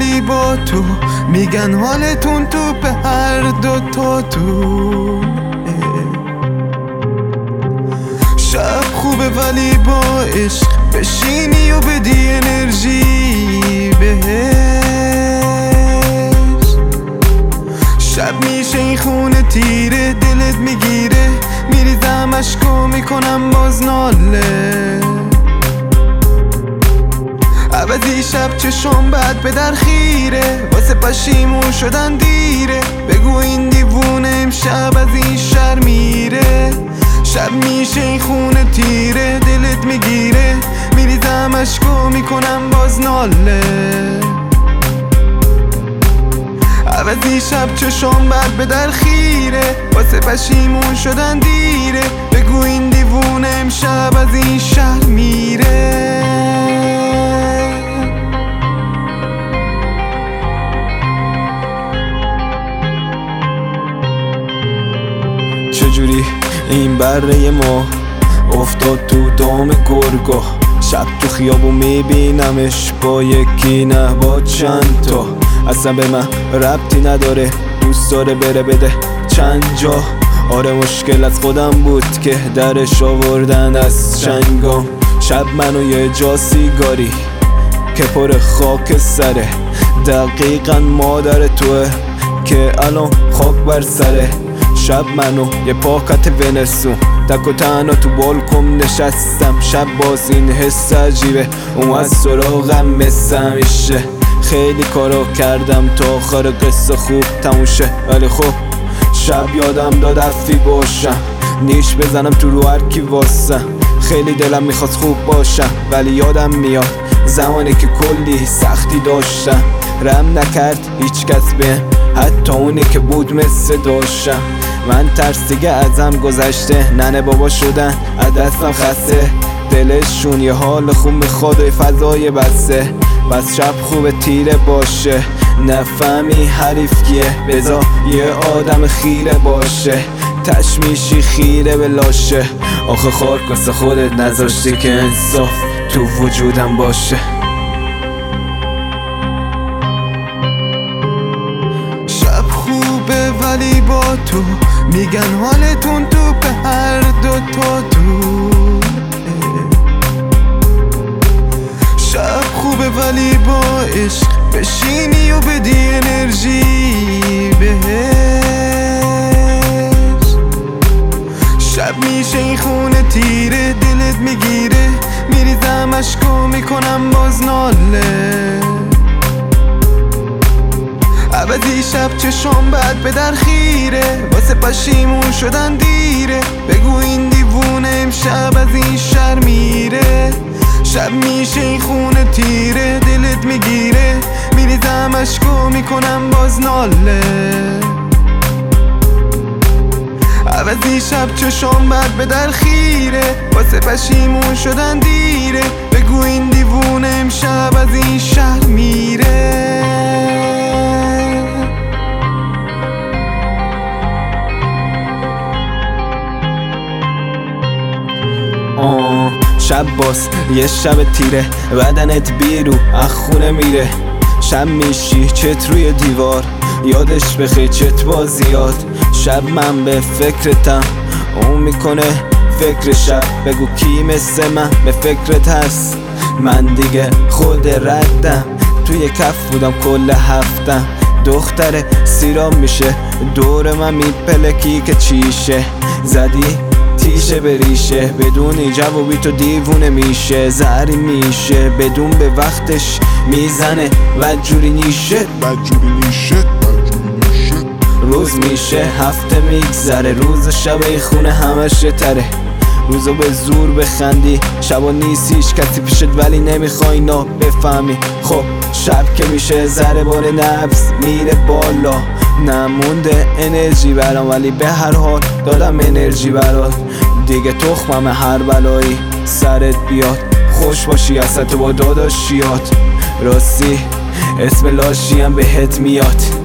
ولی با تو میگن حالتون تو به هر دوتاتون. شب خوبه ولی با عشق بشینی و بدی انرژی بهش. شب میشه این خونه تیره، دلت میگیره، میریزم اشکو میکنم باز ناله. عوضی شب چشم بعد به در خیره، واسه پشیمون شدن دیره. بگو این دیوونه امشب از این شهر میره. شب میشه این خونه تیره، دلت میگیره، میریزم اشکو میکنم باز ناله. عوضی شب چشم بعد به در خیره، واسه پشیمون شدن دیره. بگو این دیوونه امشب از این شهر میره. چجوری این بره ما افتاد تو دام گرگا؟ شب تو خیابون میبینمش با یکی نه با چند تا. اصلا به من ربطی نداره، دوست داره بره بده چند جا. آره مشکل از خودم بود که درش آوردن از چنگام. شب منو یه جا سیگاری که پر خاک سره، دقیقا مادر توه که الان خاک بر سره. شب منو یه پاکت ونسون تک و تنها تو بالکن نشستم. شب باز این حس عجیبه اون از سراغم مثل همیشه. خیلی کارا کردم تا آخر قصه خوب تموم شه، ولی خب شب یادم داد افی باشم، نیش بزنم تو رو هرکی واسم. خیلی دلم میخواست خوب باشم، ولی یادم میاد زمانی که کلی سختی داشتم. رم نکرد هیچ کس بهم، حتی اونی که بود مثل داشتم. من ترسیگه ازم گذشته، ننه بابا شدن از دستم خسته. دلشون یه حال خوب میخواد و فضای بسته. بس شب خوب تیره باشه، نفهمی حریف کیه، بذار یه آدم خیره باشه. تشمیشی خیره به لاشه، آخه خار کاسه خودت نذاشتی که انصاف تو وجودم باشه. شب خوبه ولی با تو میگن حالتون تو به هر دوتاتون. شب خوبه ولی با عشق بشینی و بدی انرژی بهش. شب میشه این خونه تیره، دلت میگیره، میریزم اشکو میکنم باز ناله. عوضی شب چشم بعد به در خیره، واسه پشیمون شدن دیره. بگو این دیوونه امشب از این شهر میره. شب میشه این خونه تیره، دلت میگیره، میریزم اشکو میکنم باز ناله. عوضی شب چشم بعد به در خیره، واسه پشیمون شدن دیره. بگو این دیوونه امشب از این شهر میره. شب باز یه شب تیره، بدنت بیرو اخونه میره. شب میشی چت روی دیوار، یادش بخیر چت بازیاد. شب من به فکرتم، اون میکنه فکر شب. بگو کی مثل من به فکرت هست؟ من دیگه خود ردم، توی کف بودم کل هفتم. دختر سیرام میشه دور من میپلکی که چیشه. زدی تیشه به ریشه، بدون جوابی تو دیوونه میشه. زهری میشه بدون به وقتش میزنه بدجوری نیشه. روز میشه هفته میگذره، روز شب خونه همش تره. روزو به زور بخندی، شبا نیست هیچ کسی پیشت ولی نمیخوای اینا بفهمی. خب شب که میشه ذره بار نفس میره بالا. نمونده انرژی برام، ولی به هر حال دادم انرژی برات. دیگه تخمم هر بلایی سرت بیاد، خوش باشی از با داداشیات. راستی اسم لاشیم بهت میاد.